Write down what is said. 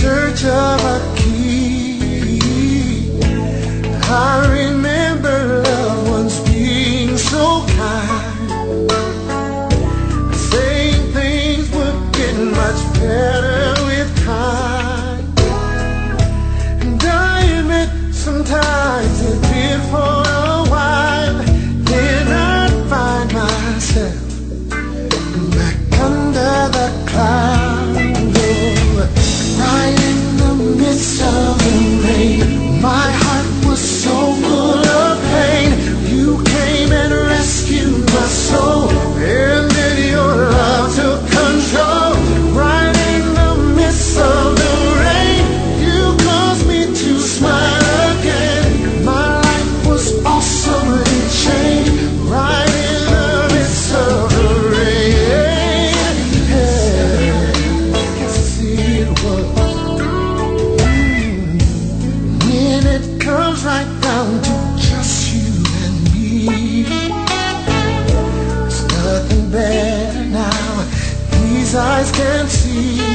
search of a key. I remember loved ones being so kind, saying things would get much better with time. And I admit sometimes it did for a while. Then I'd find myself back under the clouds, right in the midst of the rain. My heart was so full of pain. You came and rescued my soul, and then your love took control. Right in the midst of the rain, you caused me to smile again. My life was awesomely changed. Right in the midst of the rain, yeah, I can see it was. When it comes right down to just you and me, there's nothing better now these eyes can see.